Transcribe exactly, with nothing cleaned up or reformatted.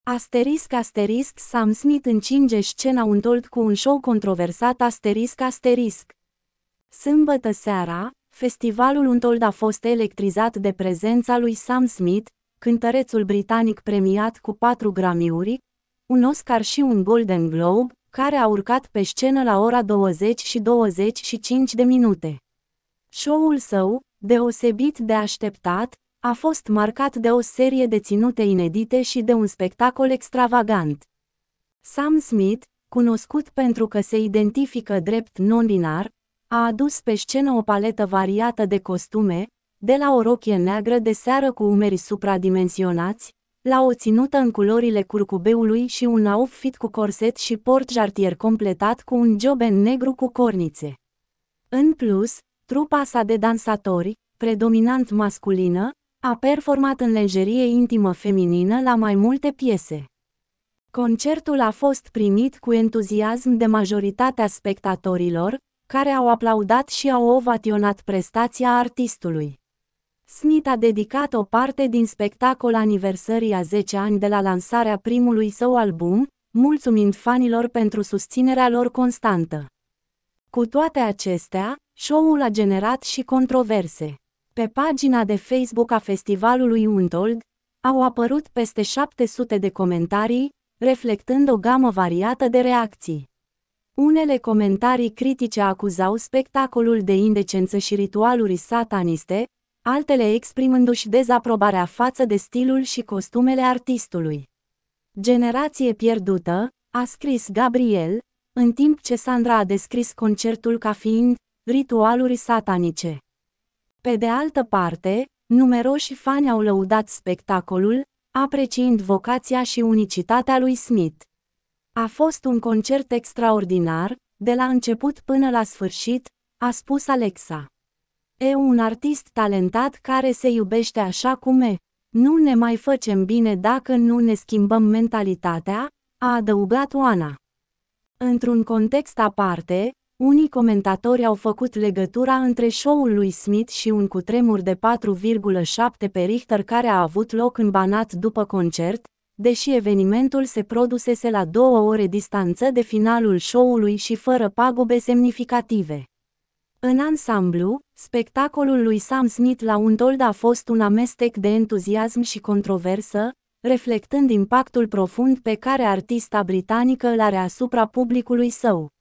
Asterisc asterisc Sam Smith încinge scena Untold cu un show controversat asterisc asterisc. Sâmbătă seara, festivalul Untold a fost electrizat de prezența lui Sam Smith, cântărețul britanic premiat cu patru Grammy-uri, un Oscar și un Golden Globe, care a urcat pe scenă la ora douăzeci și douăzeci și cinci de minute. Show-ul său, deosebit de așteptat, a fost marcat de o serie de ținute inedite și de un spectacol extravagant. Sam Smith, cunoscut pentru că se identifică drept non-binar, a adus pe scenă o paletă variată de costume, de la o rochie neagră de seară cu umeri supradimensionați, la o ținută în culorile curcubeului și un outfit cu corset și port jartier completat cu un joben negru cu cornițe. În plus, trupa sa de dansatori, predominant masculină, a performat în lenjerie intimă feminină la mai multe piese. Concertul a fost primit cu entuziasm de majoritatea spectatorilor, care au aplaudat și au ovaționat prestația artistului. Smith a dedicat o parte din spectacol aniversării a zece ani de la lansarea primului său album, mulțumind fanilor pentru susținerea lor constantă. Cu toate acestea, show-ul a generat și controverse. Pe pagina de Facebook a festivalului Untold, au apărut peste șapte sute de comentarii, reflectând o gamă variată de reacții. Unele comentarii critice acuzau spectacolul de indecență și ritualuri sataniste, altele exprimându-și dezaprobarea față de stilul și costumele artistului. Generație pierdută, a scris Gabriel, în timp ce Sandra a descris concertul ca fiind ritualuri satanice. Pe de altă parte, numeroși fani au lăudat spectacolul, apreciind vocația și unicitatea lui Smith. A fost un concert extraordinar, de la început până la sfârșit, a spus Alexa. E un artist talentat care se iubește așa cum e. Nu ne mai facem bine dacă nu ne schimbăm mentalitatea, a adăugat Oana. Într-un context aparte, unii comentatori au făcut legătura între show-ul lui Smith și un cutremur de patru virgulă șapte pe Richter care a avut loc în Banat după concert, deși evenimentul se produsese la două ore distanță de finalul show-ului și fără pagube semnificative. În ansamblu, spectacolul lui Sam Smith la Untold a fost un amestec de entuziasm și controversă, reflectând impactul profund pe care artista britanică îl are asupra publicului său.